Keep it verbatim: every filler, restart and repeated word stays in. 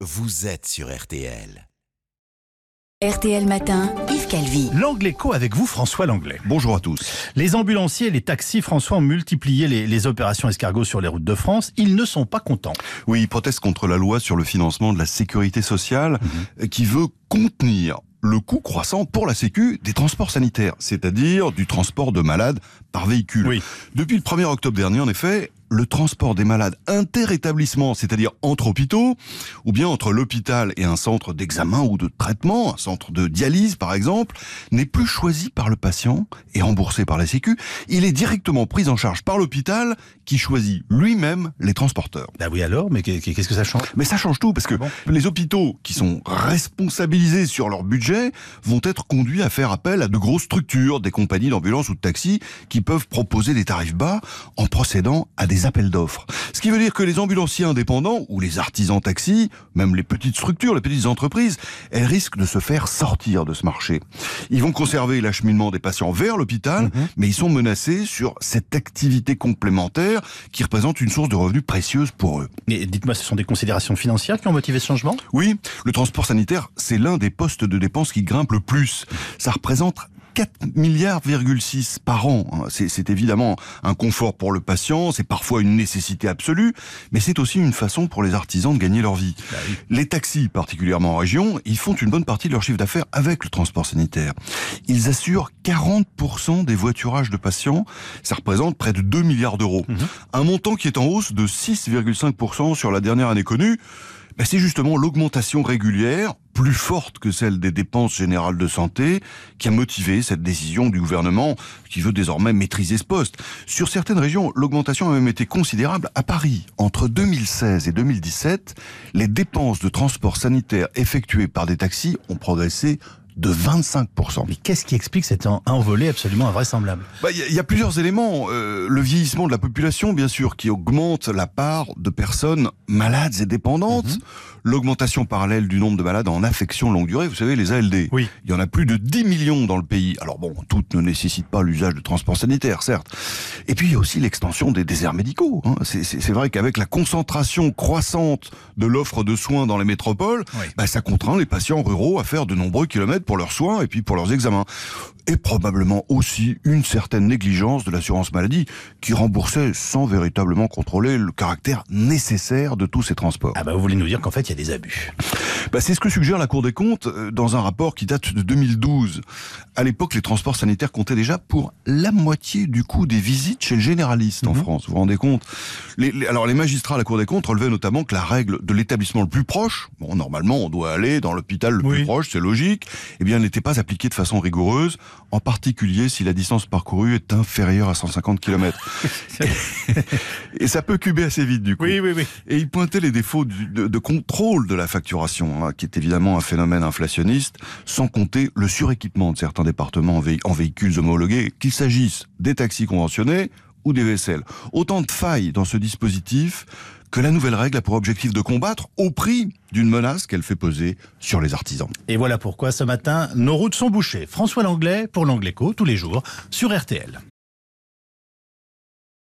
vous êtes sur R T L. R T L Matin, Yves Calvi. L'Angleco avec vous, François Langlais. Bonjour à tous. Les ambulanciers et les taxis, François, ont multiplié les, les opérations escargots sur les routes de France. Ils ne sont pas contents. Oui, ils protestent contre la loi sur le financement de la sécurité sociale mmh. qui veut contenir le coût croissant pour la Sécu des transports sanitaires, c'est-à-dire du transport de malades par véhicule. Oui. Depuis le premier octobre dernier, en effet, le transport des malades inter-établissements, c'est-à-dire entre hôpitaux, ou bien entre l'hôpital et un centre d'examen ou de traitement, un centre de dialyse par exemple, n'est plus choisi par le patient et remboursé par la Sécu. Il est directement pris en charge par l'hôpital qui choisit lui-même les transporteurs. Ben oui alors, mais qu'est-ce que ça change ? Mais ça change tout, parce que bon. les hôpitaux qui sont responsabilisés sur leur budget vont être conduits à faire appel à de grosses structures, des compagnies d'ambulance ou de taxi, qui peuvent proposer des tarifs bas en procédant à des appels d'offres. Ce qui veut dire que les ambulanciers indépendants ou les artisans taxis, même les petites structures, les petites entreprises, elles risquent de se faire sortir de ce marché. Ils vont conserver l'acheminement des patients vers l'hôpital, mmh. mais ils sont menacés sur cette activité complémentaire qui représente une source de revenus précieuse pour eux. Et dites-moi, ce sont des considérations financières qui ont motivé ce changement ? Oui, le transport sanitaire, c'est l'un des postes de dépenses qui grimpe le plus. Ça représente quatre milliards virgule six par an. C'est, c'est évidemment un confort pour le patient, c'est parfois une nécessité absolue, mais c'est aussi une façon pour les artisans de gagner leur vie. Bah oui. Les taxis, particulièrement en région, ils font une bonne partie de leur chiffre d'affaires avec le transport sanitaire. Ils assurent quarante pour cent des voiturages de patients, ça représente près de deux milliards d'euros. Mmh. Un montant qui est en hausse de six virgule cinq pour cent sur la dernière année connue. Ben c'est justement l'augmentation régulière, plus forte que celle des dépenses générales de santé, qui a motivé cette décision du gouvernement qui veut désormais maîtriser ce poste. Sur certaines régions, l'augmentation a même été considérable. À Paris, entre deux mille seize et deux mille dix-sept, les dépenses de transport sanitaire effectuées par des taxis ont progressé de vingt-cinq pour cent. Mais qu'est-ce qui explique cet envolée absolument invraisemblable ? Bah, y, y a plusieurs éléments. Euh, le vieillissement de la population, bien sûr, qui augmente la part de personnes malades et dépendantes. Mm-hmm. L'augmentation parallèle du nombre de malades en affection longue durée, vous savez, les A L D. Oui. Il y en a plus de dix millions dans le pays. Alors bon, toutes ne nécessitent pas l'usage de transport sanitaire, certes. Et puis il y a aussi l'extension des déserts médicaux. Hein. C'est, c'est, c'est vrai qu'avec la concentration croissante de l'offre de soins dans les métropoles, oui. bah, ça contraint les patients ruraux à faire de nombreux kilomètres pour leurs soins et puis pour leurs examens. Et probablement aussi une certaine négligence de l'assurance maladie qui remboursait sans véritablement contrôler le caractère nécessaire de tous ces transports. Ah bah vous voulez nous dire qu'en fait il y a des abus. Bah c'est ce que suggère la Cour des comptes dans un rapport qui date de deux mille douze. À l'époque, les transports sanitaires comptaient déjà pour la moitié du coût des visites chez le généraliste mmh. en France. Vous vous rendez compte ? les, les, Alors les magistrats à la Cour des comptes relevaient notamment que la règle de l'établissement le plus proche, bon normalement on doit aller dans l'hôpital le oui. plus proche, c'est logique, eh bien elle n'était pas appliquée de façon rigoureuse, en particulier si la distance parcourue est inférieure à cent cinquante kilomètres. Et ça peut cuber assez vite du coup. Oui, oui, oui. Et il pointait les défauts du, de, de contrôle de la facturation, hein, qui est évidemment un phénomène inflationniste, sans compter le suréquipement de certains départements en, vé- en véhicules homologués, qu'il s'agisse des taxis conventionnés ou des V S L. Autant de failles dans ce dispositif que la nouvelle règle a pour objectif de combattre au prix d'une menace qu'elle fait peser sur les artisans. Et voilà pourquoi ce matin, nos routes sont bouchées. François Langlais pour l'Angleco, tous les jours, sur R T L.